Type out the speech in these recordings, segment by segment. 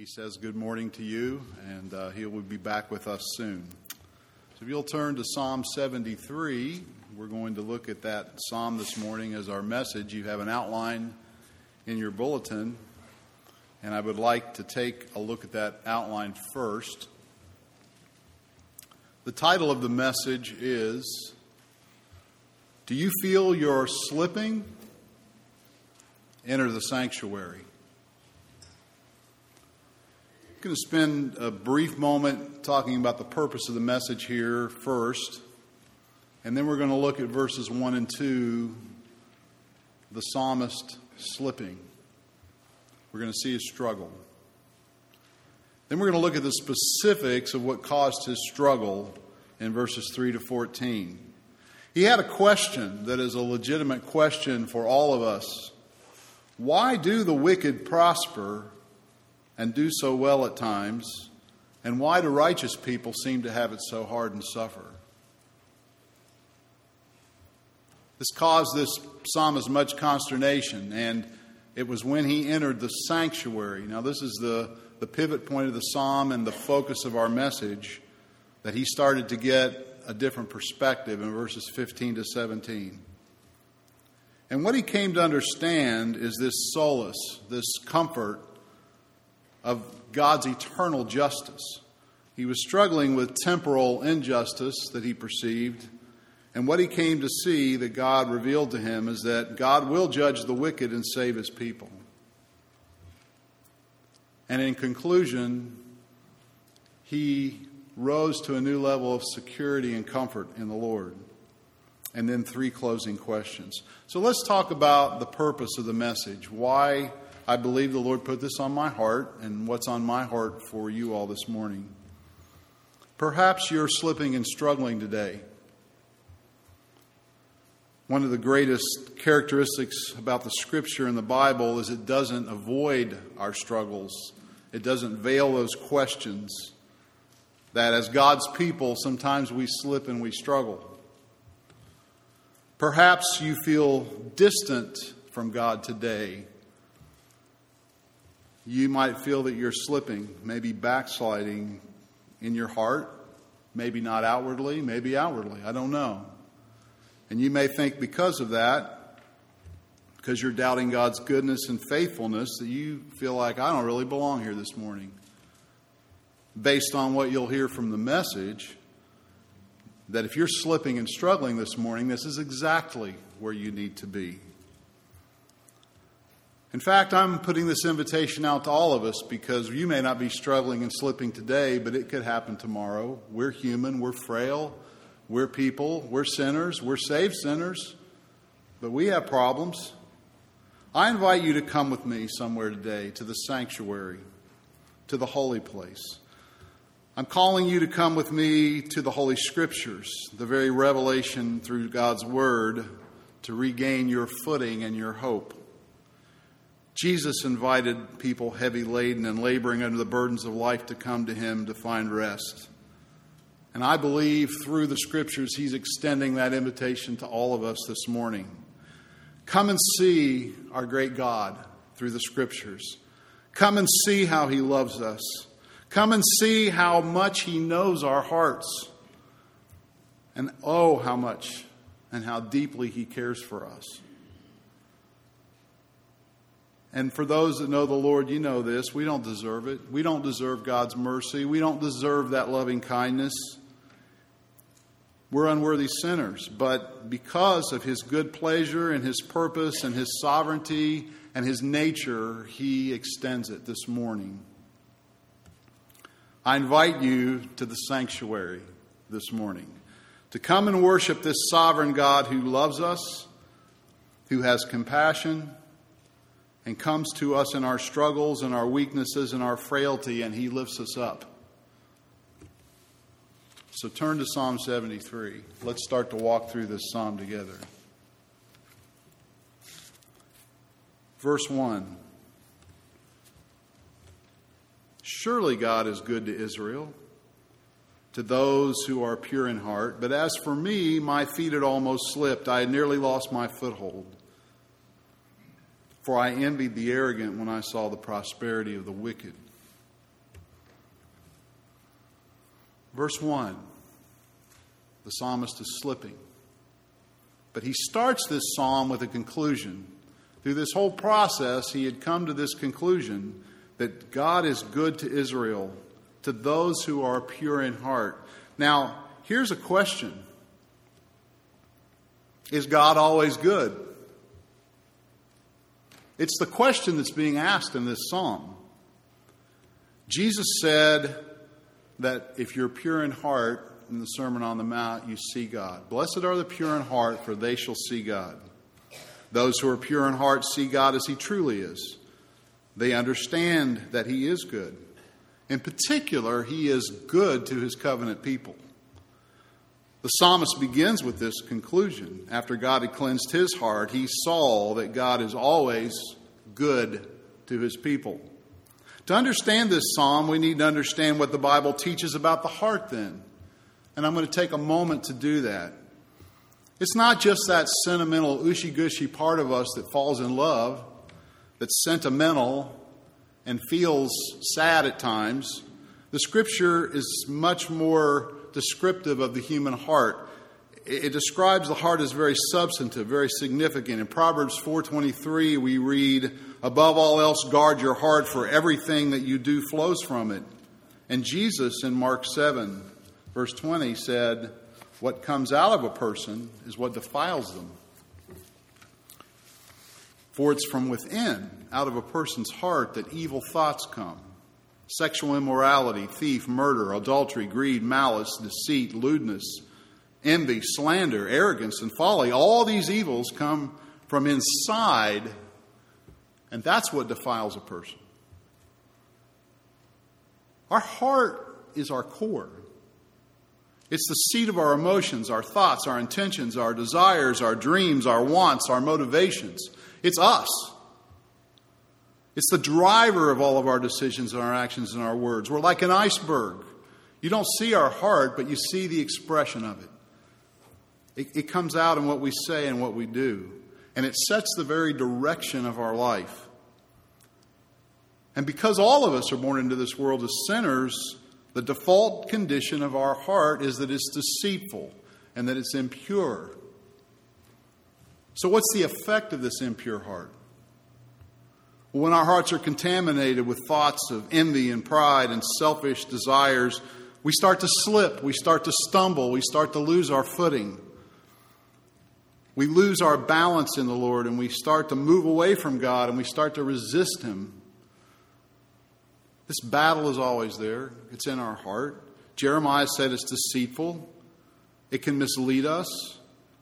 He says good morning to you, and he will be back with us soon. So if you'll turn to Psalm 73, we're going to look at that psalm this morning as our message. You have an outline in your bulletin, and I would like to take a look at that outline first. The title of the message is, Do You Feel You're Slipping? Enter the Sanctuary. I'm going to spend a brief moment talking about the purpose of the message here first, and then we're going to look at verses 1 and 2, the psalmist slipping. We're going to see his struggle. Then we're going to look at the specifics of what caused his struggle in verses 3 to 14. He had a question that is a legitimate question for all of us. Why do the wicked prosper and do so well at times, and why do righteous people seem to have it so hard and suffer? This caused this psalmist much consternation, and it was when he entered the sanctuary. Now, this is the pivot point of the psalm and the focus of our message, that he started to get a different perspective in verses 15 to 17. And what he came to understand is this solace, this comfort of God's eternal justice. He was struggling with temporal injustice that he perceived, and what he came to see that God revealed to him is that God will judge the wicked and save his people. And in conclusion, he rose to a new level of security and comfort in the Lord. And then 3 closing questions. So let's talk about the purpose of the message. Why I believe the Lord put this on my heart, and what's on my heart for you all this morning. Perhaps you're slipping and struggling today. One of the greatest characteristics about the Scripture and the Bible is it doesn't avoid our struggles. It doesn't veil those questions. That as God's people, sometimes we slip and we struggle. Perhaps you feel distant from God today. You might feel that you're slipping, maybe backsliding in your heart, maybe not outwardly, maybe outwardly, I don't know. And you may think because of that, because you're doubting God's goodness and faithfulness, that you feel like, I don't really belong here this morning. Based on what you'll hear from the message, that if you're slipping and struggling this morning, this is exactly where you need to be. In fact, I'm putting this invitation out to all of us because you may not be struggling and slipping today, but it could happen tomorrow. We're human, we're frail, we're people, we're sinners, we're saved sinners, but we have problems. I invite you to come with me somewhere today to the sanctuary, to the holy place. I'm calling you to come with me to the Holy Scriptures, the very revelation through God's Word, to regain your footing and your hope. Jesus invited people heavy laden and laboring under the burdens of life to come to him to find rest. And I believe through the Scriptures he's extending that invitation to all of us this morning. Come and see our great God through the Scriptures. Come and see how he loves us. Come and see how much he knows our hearts. And oh, how much and how deeply he cares for us. And for those that know the Lord, you know this. We don't deserve it. We don't deserve God's mercy. We don't deserve that loving kindness. We're unworthy sinners. But because of his good pleasure and his purpose and his sovereignty and his nature, he extends it this morning. I invite you to the sanctuary this morning to come and worship this sovereign God who loves us, who has compassion, and comes to us in our struggles and our weaknesses and our frailty, and he lifts us up. So turn to Psalm 73. Let's start to walk through this psalm together. Verse 1. Surely God is good to Israel, to those who are pure in heart. But as for me, my feet had almost slipped. I had nearly lost my foothold. For I envied the arrogant when I saw the prosperity of the wicked. Verse 1, the psalmist is slipping. But he starts this psalm with a conclusion. Through this whole process, he had come to this conclusion that God is good to Israel, to those who are pure in heart. Now, here's a question. Is God always good? It's the question that's being asked in this psalm. Jesus said that if you're pure in heart, in the Sermon on the Mount, you see God. Blessed are the pure in heart, for they shall see God. Those who are pure in heart see God as He truly is. They understand that He is good. In particular, He is good to His covenant people. The psalmist begins with this conclusion. After God had cleansed his heart, he saw that God is always good to His people. To understand this psalm, we need to understand what the Bible teaches about the heart then. And I'm going to take a moment to do that. It's not just that sentimental, ushy-gushy part of us that falls in love, that's sentimental and feels sad at times. The Scripture is much more descriptive of the human heart. It describes the heart as very substantive, very significant. In Proverbs 4:23, we read, "Above all else, guard your heart, for everything that you do flows from it." And Jesus in Mark 7, verse 20 said, "What comes out of a person is what defiles them. For it's from within, out of a person's heart, that evil thoughts come. Sexual immorality, thief, murder, adultery, greed, malice, deceit, lewdness, envy, slander, arrogance, and folly. All these evils come from inside, and that's what defiles a person." Our heart is our core. It's the seat of our emotions, our thoughts, our intentions, our desires, our dreams, our wants, our motivations. It's us. It's the driver of all of our decisions and our actions and our words. We're like an iceberg. You don't see our heart, but you see the expression of it. It comes out in what we say and what we do. And it sets the very direction of our life. And because all of us are born into this world as sinners, the default condition of our heart is that it's deceitful and that it's impure. So what's the effect of this impure heart? Well, when our hearts are contaminated with thoughts of envy and pride and selfish desires, we start to slip, we start to stumble, we start to lose our footing. We lose our balance in the Lord, and we start to move away from God, and we start to resist Him. This battle is always there. It's in our heart. Jeremiah said it's deceitful. It can mislead us.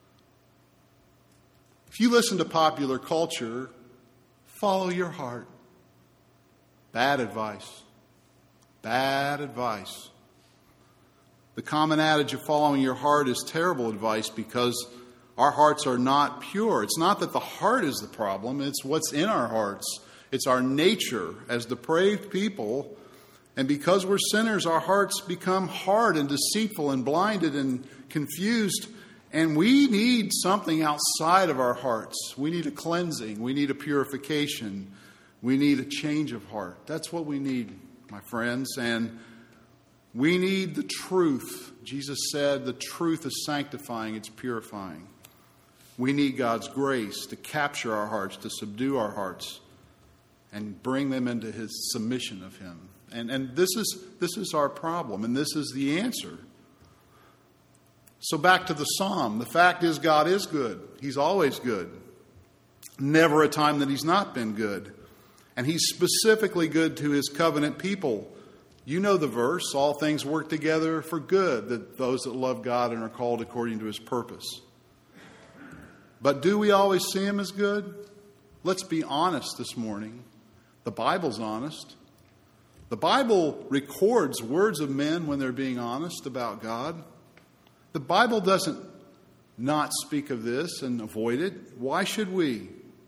If you listen to popular culture, follow your heart. Bad advice. Bad advice. The common adage of following your heart is terrible advice because our hearts are not pure. It's not that the heart is the problem. It's what's in our hearts. It's our nature as depraved people. And because we're sinners, our hearts become hard and deceitful and blinded and confused. And we need something outside of our hearts. We need a cleansing. We need a purification. We need a change of heart. That's what we need, my friends. And we need the truth. Jesus said the truth is sanctifying. It's purifying. We need God's grace to capture our hearts, to subdue our hearts, and bring them into His submission of Him. And this is our problem, and this is the answer. So back to the psalm. The fact is God is good. He's always good. Never a time that He's not been good. And He's specifically good to His covenant people. You know the verse, all things work together for good, that those that love God and are called according to His purpose. But do we always see Him as good? Let's be honest this morning. The Bible's honest. The Bible records words of men when they're being honest about God. The Bible doesn't not speak of this and avoid it. Why should we?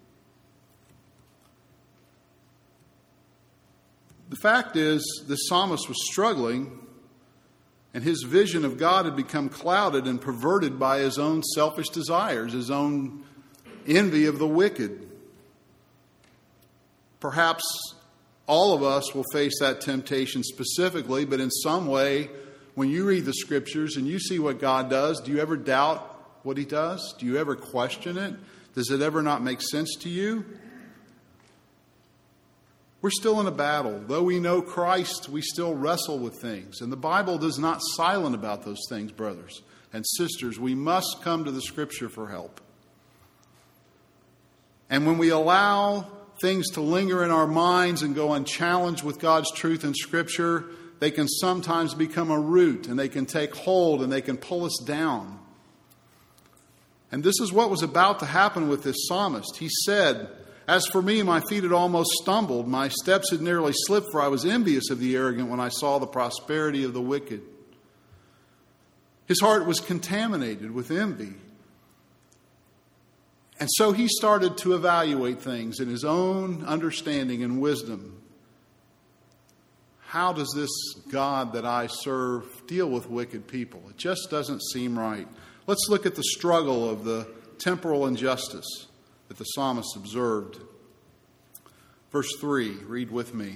The fact is, the psalmist was struggling, and his vision of God had become clouded and perverted by his own selfish desires, his own envy of the wicked. Perhaps all of us will face that temptation specifically, but in some way when you read the Scriptures and you see what God does, do you ever doubt what He does? Do you ever question it? Does it ever not make sense to you? We're still in a battle. Though we know Christ, we still wrestle with things. And the Bible does not silent about those things, brothers and sisters. We must come to the Scripture for help. And when we allow things to linger in our minds and go unchallenged with God's truth in Scripture, they can sometimes become a root, and they can take hold, and they can pull us down. And this is what was about to happen with this psalmist. He said, "As for me, my feet had almost stumbled. My steps had nearly slipped, for I was envious of the arrogant when I saw the prosperity of the wicked." His heart was contaminated with envy. And so he started to evaluate things in his own understanding and wisdom. How does this God that I serve deal with wicked people? It just doesn't seem right. Let's look at the struggle of the temporal injustice that the psalmist observed. Verse 3, read with me.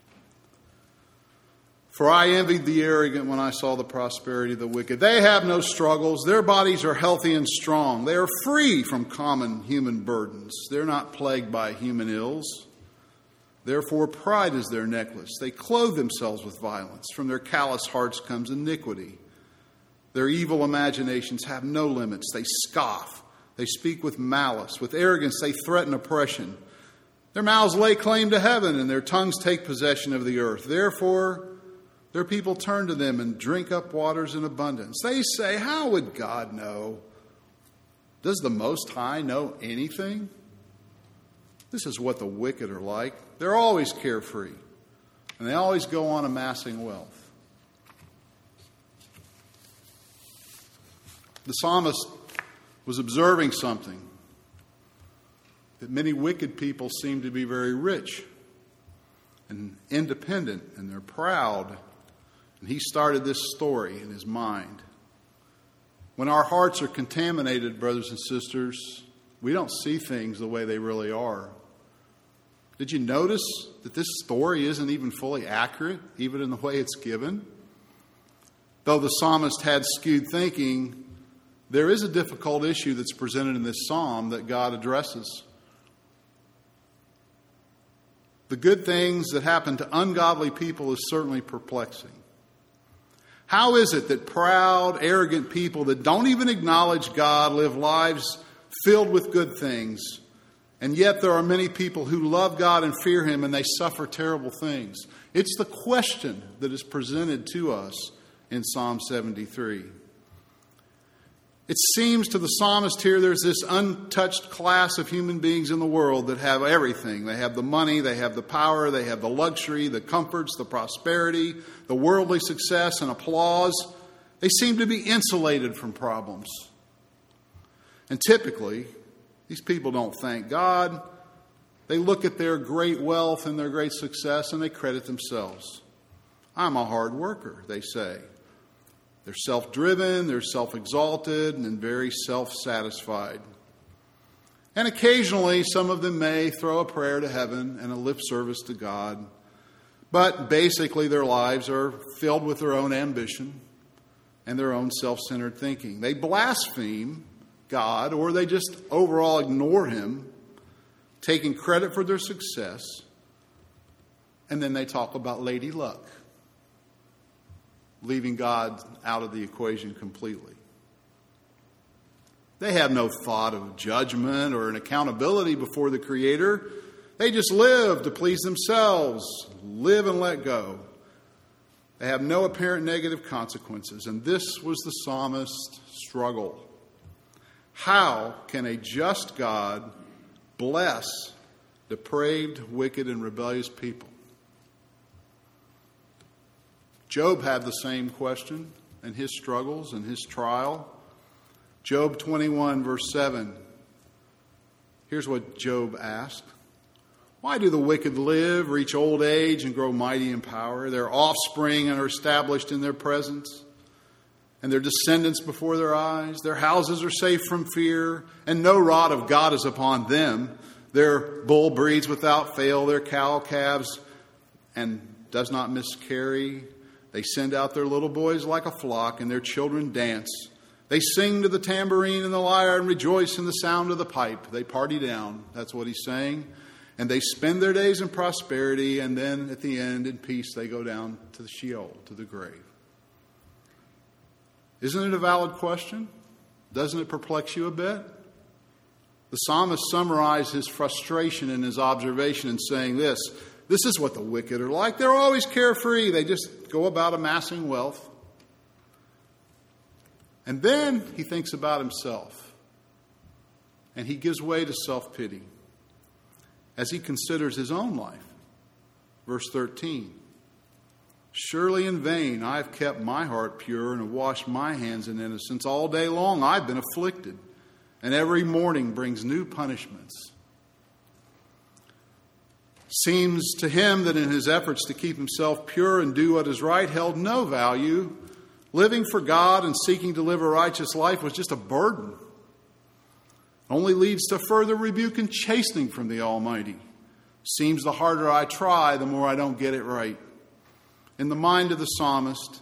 "For I envied the arrogant when I saw the prosperity of the wicked. They have no struggles. Their bodies are healthy and strong. They are free from common human burdens. They're not plagued by human ills. Therefore pride is their necklace. They clothe themselves with violence. From their callous hearts comes iniquity. Their evil imaginations have no limits. They scoff. They speak with malice. With arrogance they threaten oppression. Their mouths lay claim to heaven, and their tongues take possession of the earth. Therefore their people turn to them and drink up waters in abundance. They say, 'How would God know?' Does the Most High know anything?" This is what the wicked are like. They're always carefree, and they always go on amassing wealth. The psalmist was observing something, that many wicked people seem to be very rich and independent, and they're proud. And he started this story in his mind. When our hearts are contaminated, brothers and sisters, we don't see things the way they really are. Did you notice that this story isn't even fully accurate, even in the way it's given? Though the psalmist had skewed thinking, there is a difficult issue that's presented in this psalm that God addresses. The good things that happen to ungodly people is certainly perplexing. How is it that proud, arrogant people that don't even acknowledge God live lives filled with good things, and yet there are many people who love God and fear Him and they suffer terrible things? It's the question that is presented to us in Psalm 73. It seems to the psalmist here there's this untouched class of human beings in the world that have everything. They have the money, they have the power, they have the luxury, the comforts, the prosperity, the worldly success and applause. They seem to be insulated from problems. And typically, these people don't thank God. They look at their great wealth and their great success and they credit themselves. "I'm a hard worker," they say. They're self-driven, they're self-exalted, and very self-satisfied. And occasionally, some of them may throw a prayer to heaven and a lip service to God. But basically, their lives are filled with their own ambition and their own self-centered thinking. They blaspheme God, or they just overall ignore Him, taking credit for their success. And then they talk about Lady Luck, leaving God out of the equation completely. They have no thought of judgment or an accountability before the Creator. They just live to please themselves, live and let go. They have no apparent negative consequences. And this was the psalmist's struggle. How can a just God bless depraved, wicked, and rebellious people? Job had the same question in his struggles and his trial. Job 21, verse 7. Here's what Job asked. "Why do the wicked live, reach old age, and grow mighty in power? Their offspring are established in their presence, and their descendants before their eyes. Their houses are safe from fear, and no rod of God is upon them. Their bull breeds without fail, their cow calves and does not miscarry. They send out their little boys like a flock, and their children dance. They sing to the tambourine and the lyre and rejoice in the sound of the pipe. They party down. That's what he's saying. And they spend their days in prosperity, and then at the end, in peace, they go down to the Sheol, to the grave. Isn't it a valid question? Doesn't it perplex you a bit? The psalmist summarized his frustration in his observation in saying this is what the wicked are like. They're always carefree. They just go about amassing wealth. And then he thinks about himself. And he gives way to self-pity as he considers his own life. Verse 13. Surely in vain I have kept my heart pure and have washed my hands in innocence. All day long I've been afflicted, and every morning brings new punishments. Seems to him that in his efforts to keep himself pure and do what is right held no value. Living for God and seeking to live a righteous life was just a burden. Only leads to further rebuke and chastening from the Almighty. Seems the harder I try, the more I don't get it right. In the mind of the psalmist,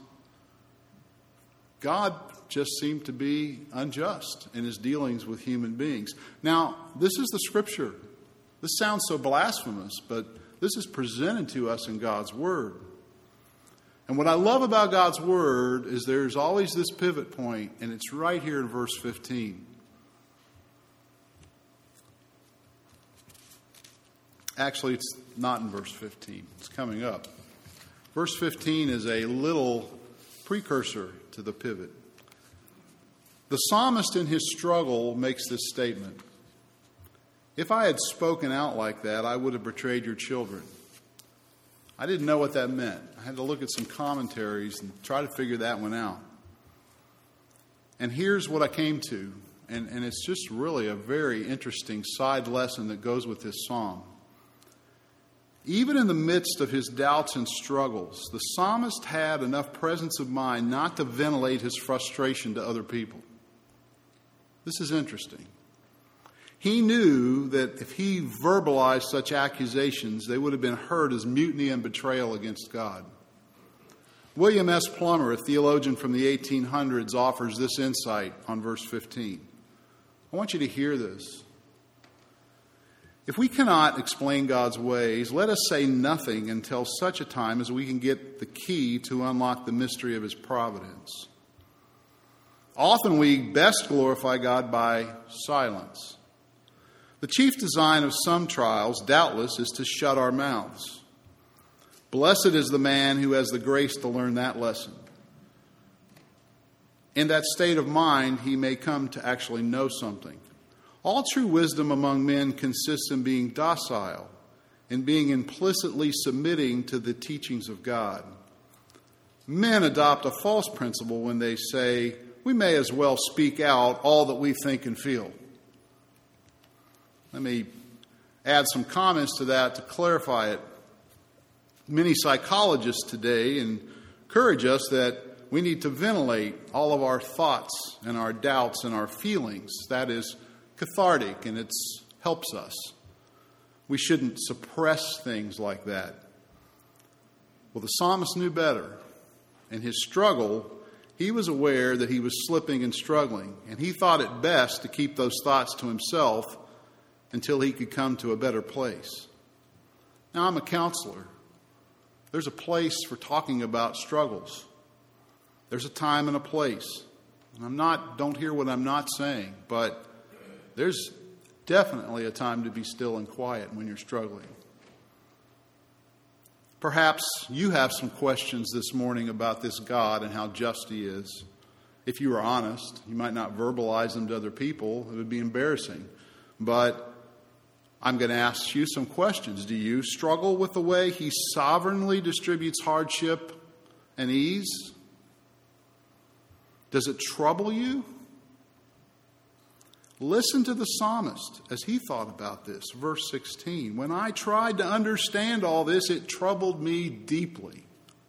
God just seemed to be unjust in his dealings with human beings. Now, this is the Scripture. This sounds so blasphemous, but this is presented to us in God's Word. And what I love about God's Word is there's always this pivot point, and it's right here in verse 15. Actually, it's not in verse 15. It's coming up. Verse 15 is a little precursor to the pivot. The psalmist in his struggle makes this statement. If I had spoken out like that, I would have betrayed your children. I didn't know what that meant. I had to look at some commentaries and try to figure that one out. And here's what I came to. And it's just really a very interesting side lesson that goes with this psalm. Even in the midst of his doubts and struggles, the psalmist had enough presence of mind not to ventilate his frustration to other people. This is interesting. He knew that if he verbalized such accusations, they would have been heard as mutiny and betrayal against God. William S. Plummer, a theologian from the 1800s, offers this insight on verse 15. I want you to hear this. If we cannot explain God's ways, let us say nothing until such a time as we can get the key to unlock the mystery of his providence. Often we best glorify God by silence. The chief design of some trials, doubtless, is to shut our mouths. Blessed is the man who has the grace to learn that lesson. In that state of mind, he may come to actually know something. All true wisdom among men consists in being docile, in being implicitly submitting to the teachings of God. Men adopt a false principle when they say, we may as well speak out all that we think and feel. Let me add some comments to that to clarify it. Many psychologists today encourage us that we need to ventilate all of our thoughts and our doubts and our feelings. That is cathartic, and it helps us. We shouldn't suppress things like that. Well, the psalmist knew better. In his struggle, he was aware that he was slipping and struggling, and he thought it best to keep those thoughts to himself until he could come to a better place. Now, I'm a counselor. There's a place for talking about struggles. There's a time and a place. And don't hear what I'm not saying, but there's definitely a time to be still and quiet when you're struggling. Perhaps you have some questions this morning about this God and how just he is. If you were honest, you might not verbalize them to other people. It would be embarrassing. But I'm going to ask you some questions. Do you struggle with the way he sovereignly distributes hardship and ease? Does it trouble you? Listen to the psalmist as he thought about this. Verse 16, when I tried to understand all this, it troubled me deeply.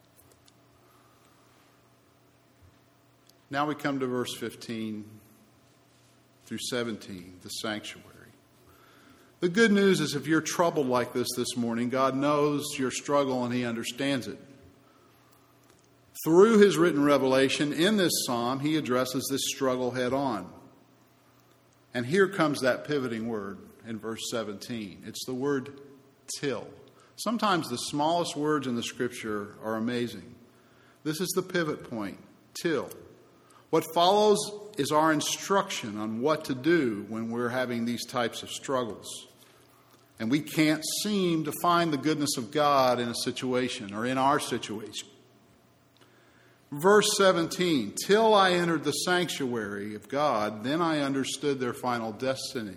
Now we come to verse 15 through 17, the sanctuary. The good news is if you're troubled like this morning, God knows your struggle and he understands it. Through his written revelation in this psalm, he addresses this struggle head on. And here comes that pivoting word in verse 17. It's the word till. Sometimes the smallest words in the Scripture are amazing. This is the pivot point, till. What follows is our instruction on what to do when we're having these types of struggles. And we can't seem to find the goodness of God in a situation or in our situation. Verse 17, till I entered the sanctuary of God, then I understood their final destiny.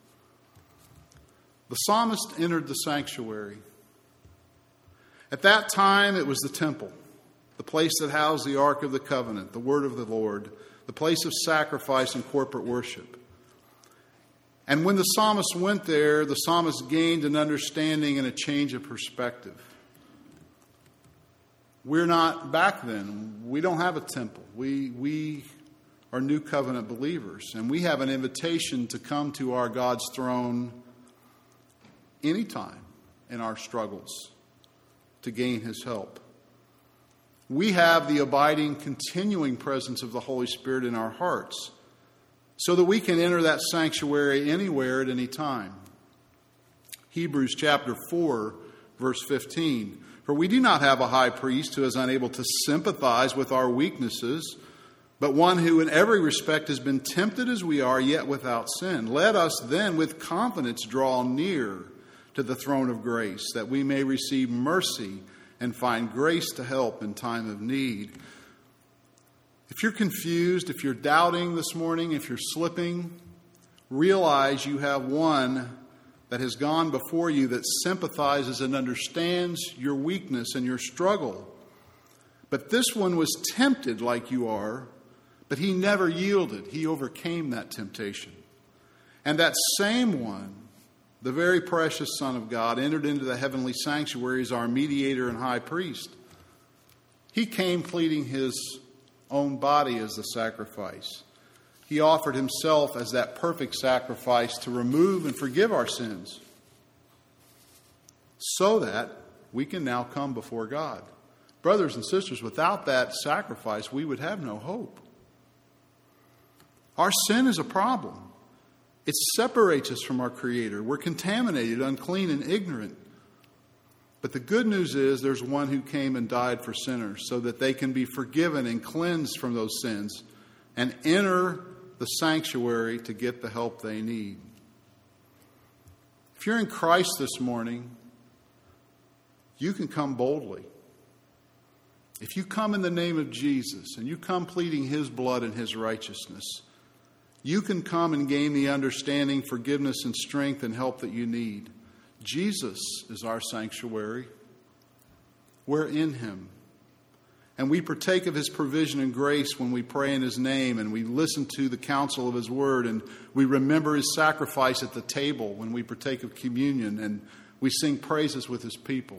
The psalmist entered the sanctuary. At that time, it was the temple, the place that housed the Ark of the Covenant, the Word of the Lord, the place of sacrifice and corporate worship. And when the psalmist went there, the psalmist gained an understanding and a change of perspective. We're not back then. We don't have a temple. We are new covenant believers, and we have an invitation to come to our God's throne anytime in our struggles to gain his help. We have the abiding, continuing presence of the Holy Spirit in our hearts so that we can enter that sanctuary anywhere at any time. Hebrews chapter 4, verse 15. For we do not have a high priest who is unable to sympathize with our weaknesses, but one who in every respect has been tempted as we are, yet without sin. Let us then with confidence draw near to the throne of grace, that we may receive mercy and find grace to help in time of need. If you're confused, if you're doubting this morning, if you're slipping, realize you have one that has gone before you that sympathizes and understands your weakness and your struggle. But this one was tempted like you are, but he never yielded. He overcame that temptation. And that same one, the very precious Son of God, entered into the heavenly sanctuary as our mediator and high priest. He came pleading his own body as the sacrifice. He offered himself as that perfect sacrifice to remove and forgive our sins so that we can now come before God. Brothers and sisters, without that sacrifice, we would have no hope. Our sin is a problem. It separates us from our Creator. We're contaminated, unclean, and ignorant. But the good news is there's one who came and died for sinners so that they can be forgiven and cleansed from those sins and enter the sanctuary to get the help they need. If you're in Christ this morning, you can come boldly. If you come in the name of Jesus and you come pleading his blood and his righteousness, you can come and gain the understanding, forgiveness, and strength and help that you need. Jesus is our sanctuary. We're in him. And we partake of his provision and grace when we pray in his name and we listen to the counsel of his word and we remember his sacrifice at the table when we partake of communion and we sing praises with his people.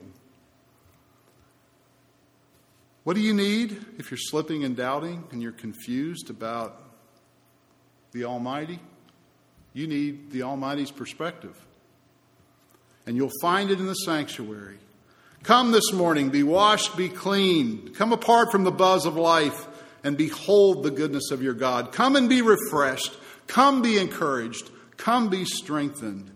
What do you need if you're slipping and doubting and you're confused about the Almighty? You need the Almighty's perspective. And you'll find it in the sanctuary. Come this morning, be washed, be clean. Come apart from the buzz of life and behold the goodness of your God. Come and be refreshed. Come be encouraged. Come be strengthened.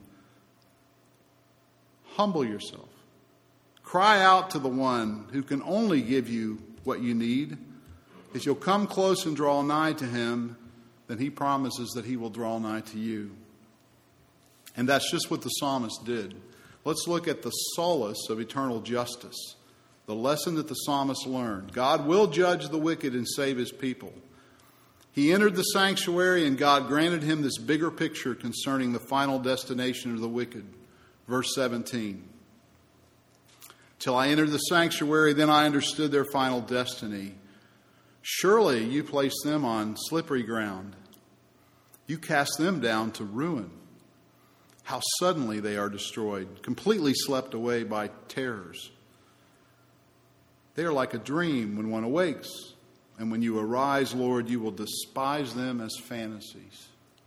Humble yourself. Cry out to the one who can only give you what you need. If you'll come close and draw nigh to him, then he promises that he will draw nigh to you. And that's just what the psalmist did. Let's look at the solace of eternal justice, the lesson that the psalmist learned. God will judge the wicked and save his people. He entered the sanctuary and God granted him this bigger picture concerning the final destination of the wicked. Verse 17. Till I entered the sanctuary, then I understood their final destiny. Surely you place them on slippery ground. You cast them down to ruin. How suddenly they are destroyed, completely swept away by terrors. They are like a dream when one awakes. And when you arise, Lord, you will despise them as fantasies.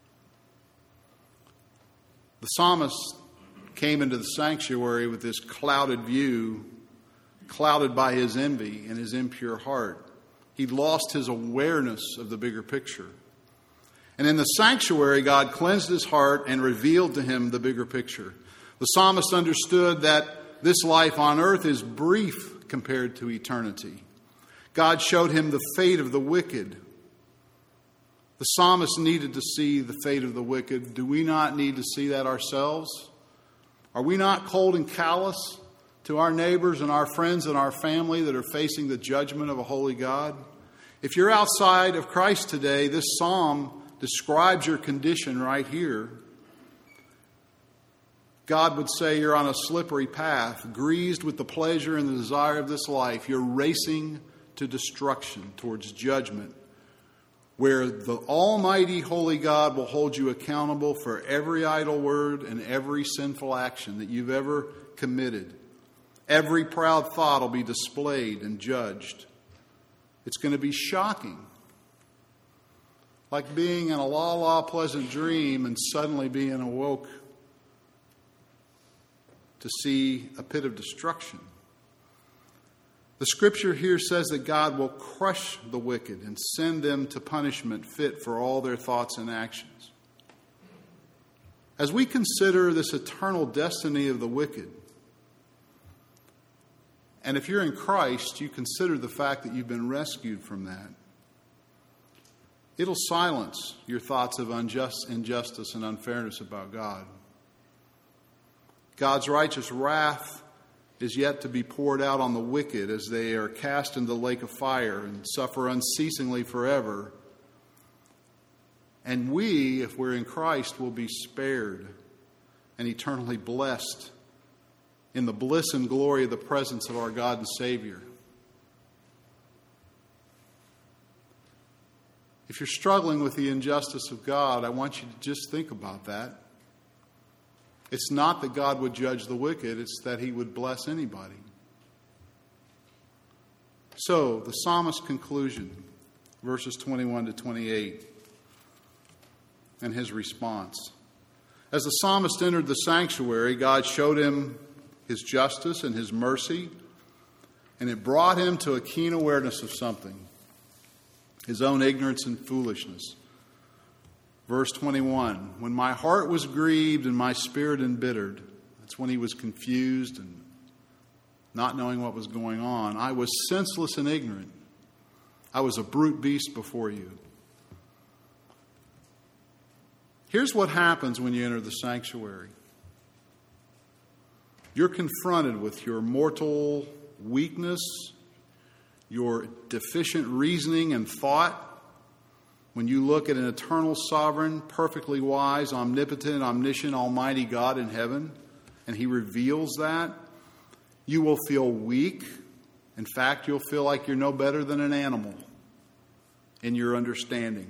The psalmist came into the sanctuary with this clouded view, clouded by his envy and his impure heart. He lost his awareness of the bigger picture. And in the sanctuary, God cleansed his heart and revealed to him the bigger picture. The psalmist understood that this life on earth is brief compared to eternity. God showed him the fate of the wicked. The psalmist needed to see the fate of the wicked. Do we not need to see that ourselves? Are we not cold and callous to our neighbors and our friends and our family that are facing the judgment of a holy God? If you're outside of Christ today, this psalm describes your condition right here. God would say you're on a slippery path, greased with the pleasure and the desire of this life. You're racing to destruction, towards judgment, where the almighty holy God will hold you accountable for every idle word and every sinful action that you've ever committed. Every proud thought will be displayed and judged. It's going to be shocking. Like being in a la pleasant dream and suddenly being awoke to see a pit of destruction. The scripture here says that God will crush the wicked and send them to punishment fit for all their thoughts and actions. As we consider this eternal destiny of the wicked, and if you're in Christ, you consider the fact that you've been rescued from that, it'll silence your thoughts of injustice and unfairness about God. God's righteous wrath is yet to be poured out on the wicked as they are cast into the lake of fire and suffer unceasingly forever. And we, if we're in Christ, will be spared and eternally blessed in the bliss and glory of the presence of our God and Savior. If you're struggling with the injustice of God, I want you to just think about that. It's not that God would judge the wicked, it's that he would bless anybody. So, the psalmist's conclusion, verses 21 to 28, and his response. As the psalmist entered the sanctuary, God showed him his justice and his mercy, and it brought him to a keen awareness of something, his own ignorance and foolishness. Verse 21, when my heart was grieved and my spirit embittered, that's when he was confused and not knowing what was going on. I was senseless and ignorant. I was a brute beast before you. Here's what happens when you enter the sanctuary. You're confronted with your mortal weakness, your deficient reasoning and thought. When you look at an eternal, sovereign, perfectly wise, omnipotent, omniscient, almighty God in heaven, and he reveals that, you will feel weak. In fact, you'll feel like you're no better than an animal in your understanding.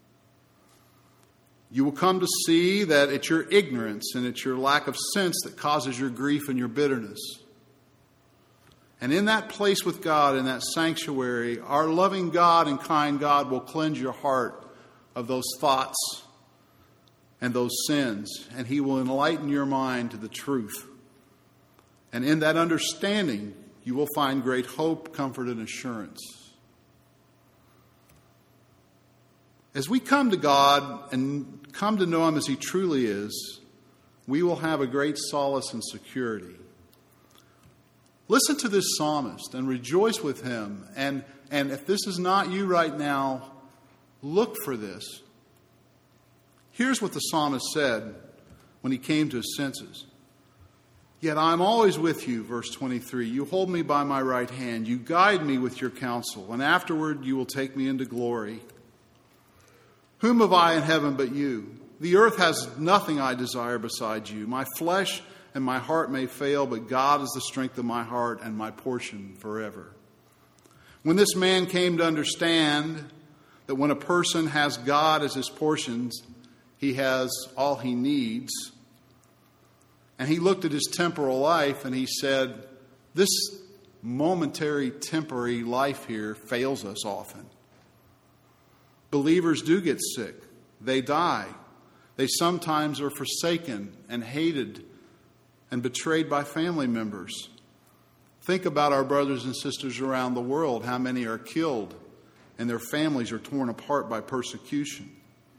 You will come to see that it's your ignorance and it's your lack of sense that causes your grief and your bitterness. And in that place with God, in that sanctuary, our loving God and kind God will cleanse your heart of those thoughts and those sins. And he will enlighten your mind to the truth. And in that understanding, you will find great hope, comfort, and assurance. As we come to God and come to know him as he truly is, we will have a great solace and security. Listen to this psalmist and rejoice with him. And if this is not you right now, look for this. Here's what the psalmist said when he came to his senses. Yet I'm always with you, verse 23. You hold me by my right hand. You guide me with your counsel. And afterward you will take me into glory. Whom have I in heaven but you? The earth has nothing I desire besides you. My flesh and my heart may fail, but God is the strength of my heart and my portion forever. When this man came to understand that when a person has God as his portions, he has all he needs, and he looked at his temporal life and he said, this momentary, temporary life here fails us often. Believers do get sick. They die. They sometimes are forsaken and hated and betrayed by family members. Think about our brothers and sisters around the world, how many are killed and their families are torn apart by persecution.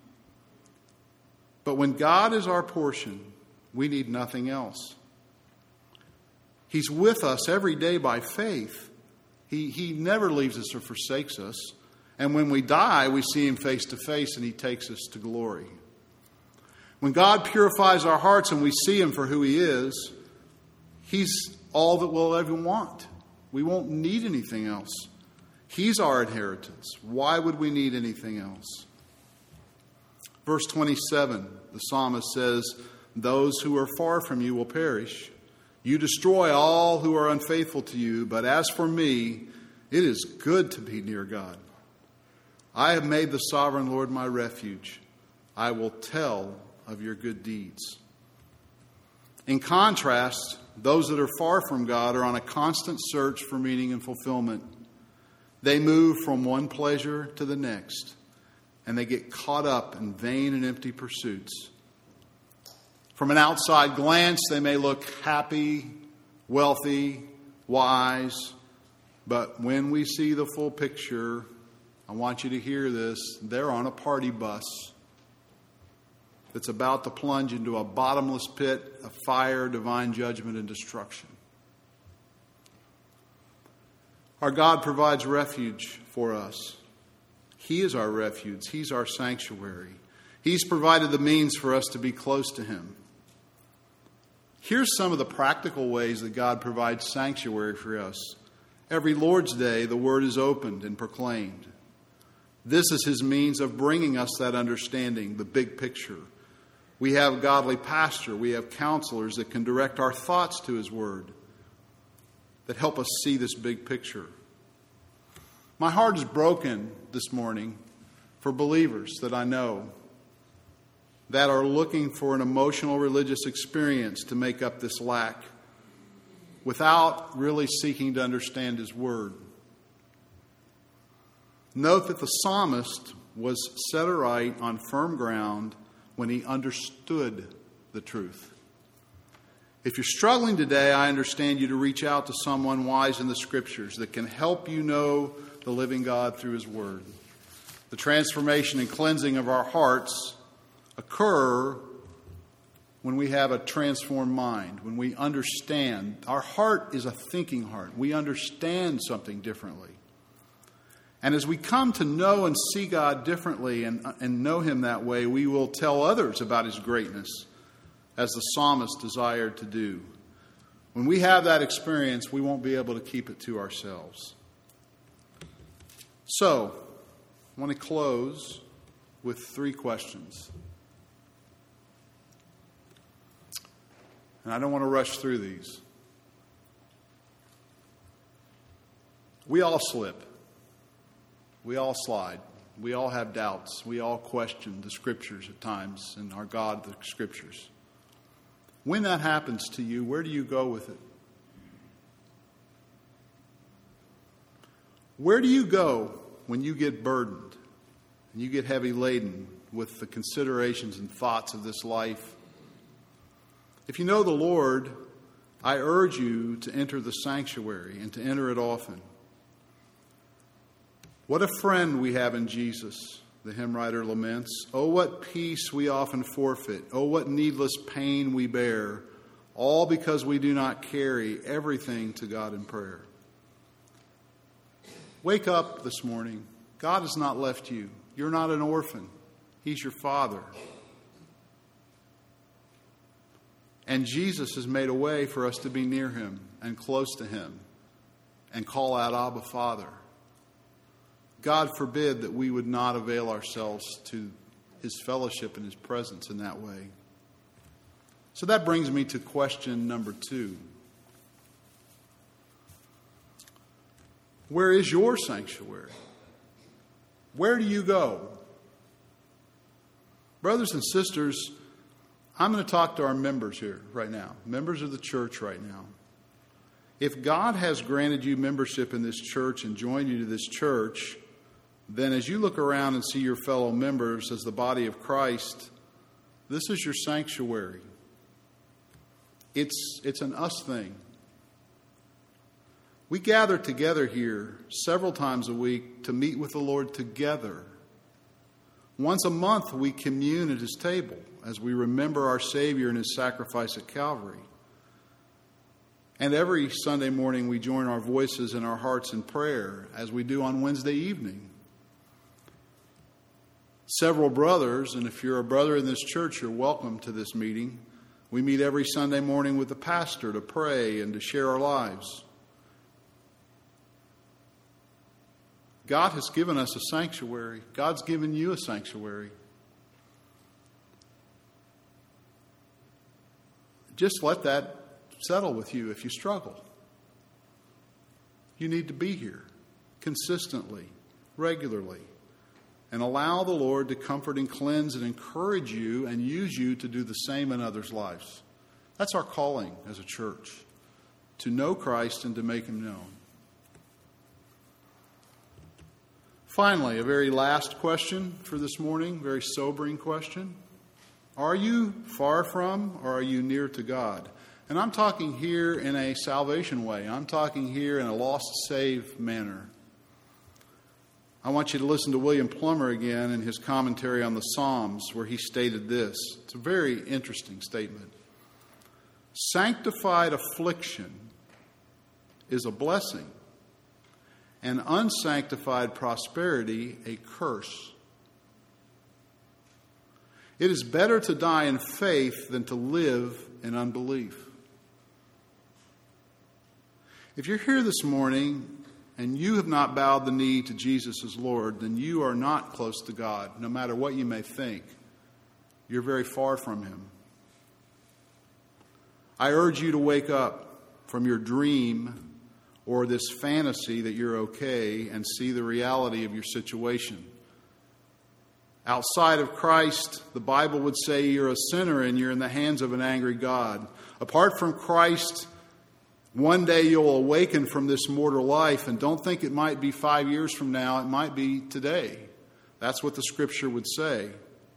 But when God is our portion, we need nothing else. He's with us every day by faith. He never leaves us or forsakes us. And when we die, we see Him face to face and He takes us to glory. When God purifies our hearts and we see Him for who He is, He's all that we'll ever want. We won't need anything else. He's our inheritance. Why would we need anything else? Verse 27, the psalmist says, "Those who are far from you will perish. You destroy all who are unfaithful to you, but as for me, it is good to be near God. I have made the sovereign Lord my refuge. I will tell of your good deeds." In contrast, those that are far from God are on a constant search for meaning and fulfillment. They move from one pleasure to the next, and they get caught up in vain and empty pursuits. From an outside glance, they may look happy, wealthy, wise, but when we see the full picture, I want you to hear this, they're on a party bus that's about to plunge into a bottomless pit of fire, divine judgment, and destruction. Our God provides refuge for us. He is our refuge. He's our sanctuary. He's provided the means for us to be close to Him. Here's some of the practical ways that God provides sanctuary for us. Every Lord's Day, the Word is opened and proclaimed. This is His means of bringing us that understanding, the big picture. We have a godly pastor. We have counselors that can direct our thoughts to His Word, that help us see this big picture. My heart is broken this morning for believers that I know that are looking for an emotional religious experience to make up this lack without really seeking to understand His Word. Note that the psalmist was set aright on firm ground when he understood the truth. If you're struggling today, I understand you to reach out to someone wise in the Scriptures that can help you know the living God through His Word. The transformation and cleansing of our hearts occur when we have a transformed mind, when we understand. Our heart is a thinking heart. We understand something differently. And as we come to know and see God differently and know Him that way, we will tell others about His greatness, as the psalmist desired to do. When we have that experience, we won't be able to keep it to ourselves. So, I want to close with 3 questions. And I don't want to rush through these. We all slip. We all slide. We all have doubts. We all question the Scriptures at times and our God, the Scriptures. When that happens to you, where do you go with it? Where do you go when you get burdened and you get heavy laden with the considerations and thoughts of this life? If you know the Lord, I urge you to enter the sanctuary and to enter it often. What a friend we have in Jesus, the hymn writer laments. Oh, what peace we often forfeit. Oh, what needless pain we bear, all because we do not carry everything to God in prayer. Wake up this morning. God has not left you. You're not an orphan. He's your Father. And Jesus has made a way for us to be near Him and close to Him and call out, Abba, Father. God forbid that we would not avail ourselves to His fellowship and His presence in that way. So that brings me to question number 2. Where is your sanctuary? Where do you go? Brothers and sisters, I'm going to talk to our members here right now, members of the church right now. If God has granted you membership in this church and joined you to this church, then as you look around and see your fellow members as the body of Christ, this is your sanctuary. It's an us thing. We gather together here several times a week to meet with the Lord together. Once a month, we commune at His table as we remember our Savior and His sacrifice at Calvary. And every Sunday morning, we join our voices and our hearts in prayer, as we do on Wednesday evening. Several brothers, and if you're a brother in this church, you're welcome to this meeting. We meet every Sunday morning with the pastor to pray and to share our lives. God has given us a sanctuary. God's given you a sanctuary. Just let that settle with you if you struggle. You need to be here consistently, regularly, and allow the Lord to comfort and cleanse and encourage you and use you to do the same in others' lives. That's our calling as a church, to know Christ and to make Him known. Finally, a very last question for this morning, very sobering question. Are you far from or are you near to God? And I'm talking here in a salvation way. I'm talking here in a lost, saved manner. I want you to listen to William Plummer again in his commentary on the Psalms, where he stated this. It's a very interesting statement. Sanctified affliction is a blessing, and unsanctified prosperity a curse. It is better to die in faith than to live in unbelief. If you're here this morning and you have not bowed the knee to Jesus as Lord, then you are not close to God, no matter what you may think. You're very far from Him. I urge you to wake up from your dream or this fantasy that you're okay and see the reality of your situation. Outside of Christ, the Bible would say you're a sinner and you're in the hands of an angry God. Apart from Christ, one day you'll awaken from this mortal life, and don't think it might be 5 years from now. It might be today. That's what the Scripture would say.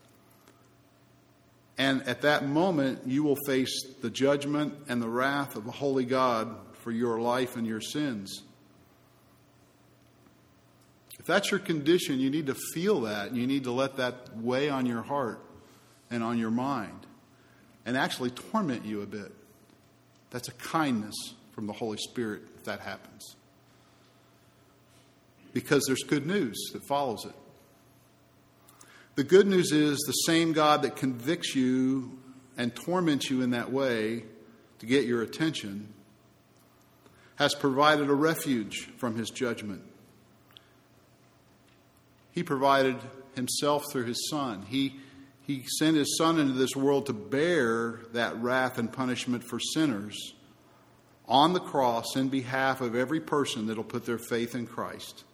And at that moment, you will face the judgment and the wrath of a holy God for your life and your sins. If that's your condition, you need to feel that. And you need to let that weigh on your heart and on your mind and actually torment you a bit. That's a kindness from the Holy Spirit if that happens. Because there's good news that follows it. The good news is the same God that convicts you and torments you in that way to get your attention has provided a refuge from His judgment. He provided Himself through His Son. He sent His Son into this world to bear that wrath and punishment for sinners on the cross in behalf of every person that will put their faith in Christ.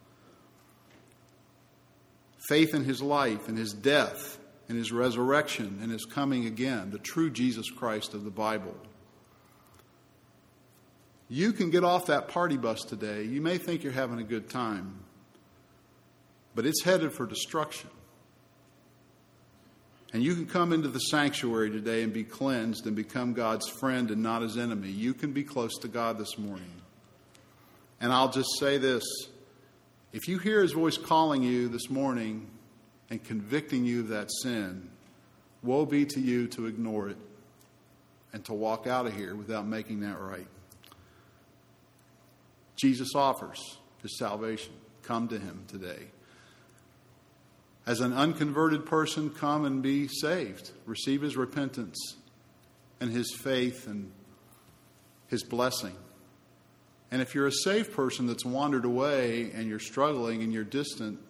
Faith in His life and His death and His resurrection and His coming again, the true Jesus Christ of the Bible. You can get off that party bus today. You may think you're having a good time, but it's headed for destruction. And you can come into the sanctuary today and be cleansed and become God's friend and not His enemy. You can be close to God this morning. And I'll just say this. If you hear His voice calling you this morning and convicting you of that sin, woe be to you to ignore it and to walk out of here without making that right. Jesus offers His salvation. Come to Him today. As an unconverted person, come and be saved. Receive His repentance and His faith and His blessing. And if you're a saved person that's wandered away and you're struggling and you're distant,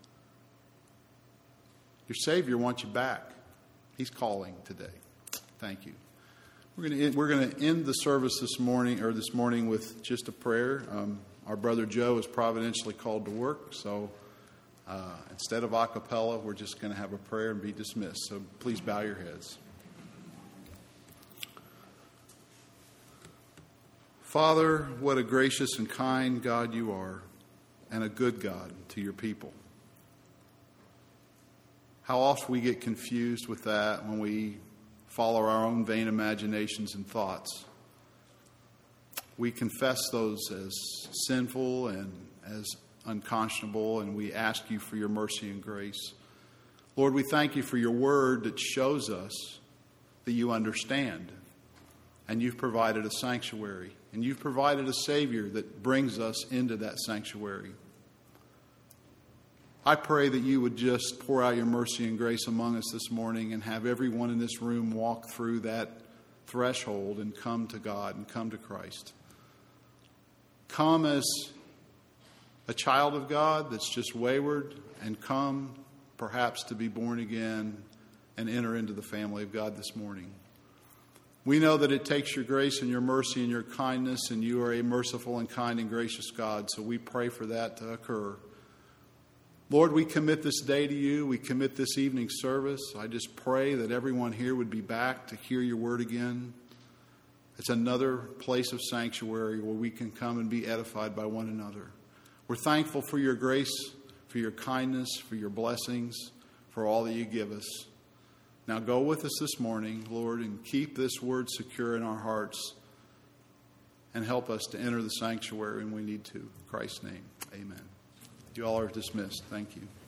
your Savior wants you back. He's calling today. Thank you. We're going to end the service this morning with just a prayer. Our brother Joe is providentially called to work, so instead of a cappella, we're just going to have a prayer and be dismissed. So please bow your heads. Father, what a gracious and kind God you are, and a good God to your people. How often we get confused with that when we follow our own vain imaginations and thoughts. We confess those as sinful and as unconscionable, and we ask you for your mercy and grace. Lord, we thank you for your word that shows us that you understand, and you've provided a sanctuary, and you've provided a Savior that brings us into that sanctuary. I pray that you would just pour out your mercy and grace among us this morning and have everyone in this room walk through that threshold and come to God and come to Christ. Come as a child of God that's just wayward, and come perhaps to be born again and enter into the family of God this morning. We know that it takes your grace and your mercy and your kindness, and you are a merciful and kind and gracious God, so we pray for that to occur. Lord, we commit this day to you. We commit this evening service. I just pray that everyone here would be back to hear your word again. It's another place of sanctuary where we can come and be edified by one another. We're thankful for your grace, for your kindness, for your blessings, for all that you give us. Now go with us this morning, Lord, and keep this word secure in our hearts and help us to enter the sanctuary when we need to. In Christ's name, amen. You all are dismissed. Thank you.